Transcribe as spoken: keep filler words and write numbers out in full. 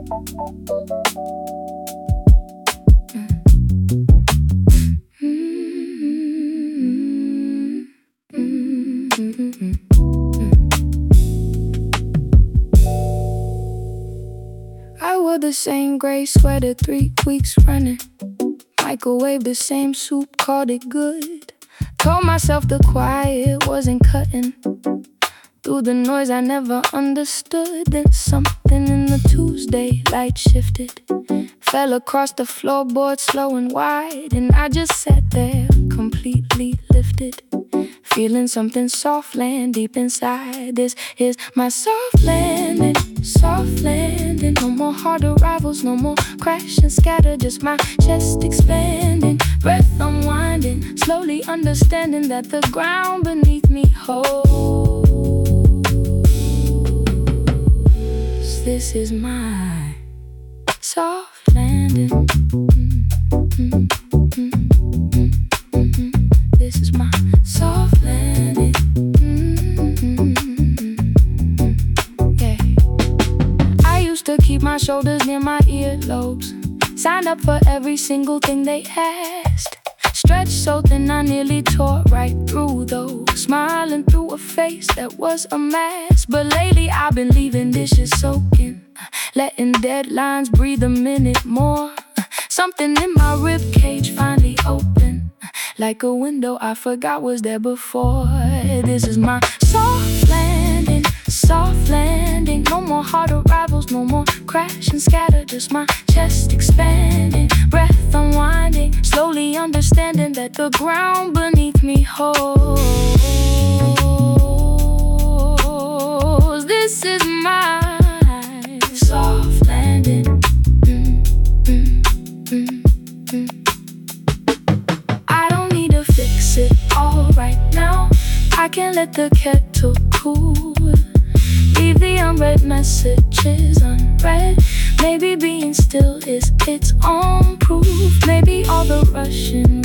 I wore the same gray sweater three weeks running. Microwaved the same soup, called it good. Told myself the quiet wasn't cutting through the noise I never understood. Then something in the Tuesday light shifted, fell across the floorboard slow and wide, and I just sat there completely lifted, feeling something soft land deep inside. This is my soft landing, soft landing. No more hard arrivals, no more crash and scatter, just my chest expanding, breath unwinding, slowly understanding that the ground beneath me holds. This is my soft landing. Mm-hmm, mm-hmm, mm-hmm. This is my soft landing. Mm-hmm, yeah. I used to keep my shoulders near my earlobes, signed up for every single thing they asked. Stretched so thin I nearly tore right through those, smiling through a face that was a mask. But lately I've been leaving dishes soaking, letting deadlines breathe a minute more. Something in my ribcage finally open, like a window I forgot was there before. This is my soft landing, soft landing. No more hard arrivals, no more crash and scatter, just my chest expanding, breath unwinding, slowly understanding that the ground beneath me holds. This is my soft landing. Mm, mm, mm, mm. I don't need to fix it all right now. I can let the kettle cool, leave the unread messages unread. Maybe being still is its own proof. Maybe all the rushing